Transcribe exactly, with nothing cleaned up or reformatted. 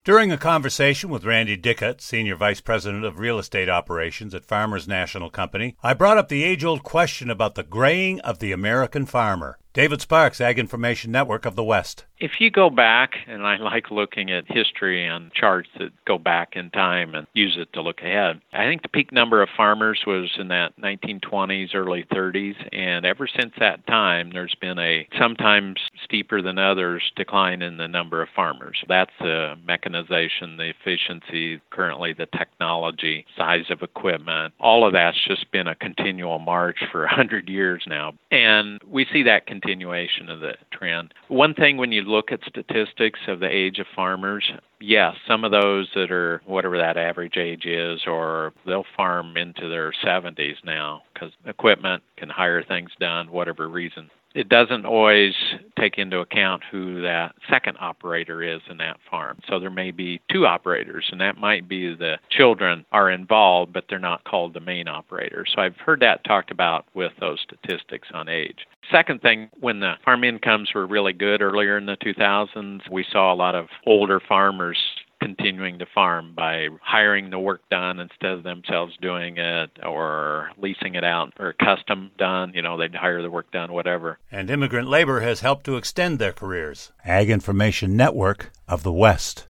During a conversation with Randy Dickett, Senior Vice President of Real Estate Operations at Farmers National Company, I brought up the age-old question about the graying of the American farmer. David Sparks, Ag Information Network of the West. If you go back, and I like looking at history on charts that go back in time and use it to look ahead, I think the peak number of farmers was in that nineteen twenties, early thirties, and ever since that time, there's been a sometimes steeper than others decline in the number of farmers. That's the mechanization, the efficiency, currently the technology, size of equipment. All of that's just been a continual march for one hundred years now, and we see that continuation of the trend. One thing when you look at statistics of the age of farmers, yes, some of those that are whatever that average age is, or they'll farm into their seventies now because equipment can hire things done, whatever reason. It doesn't always take into account who that second operator is in that farm. So there may be two operators, and that might be the children are involved, but they're not called the main operator. So I've heard that talked about with those statistics on age. Second thing, when the farm incomes were really good earlier in the two thousands, we saw a lot of older farmers continuing to farm by hiring the work done instead of themselves doing it, or leasing it out, or custom done. You know, they'd hire the work done, whatever. And immigrant labor has helped to extend their careers. Ag Information Network of the West.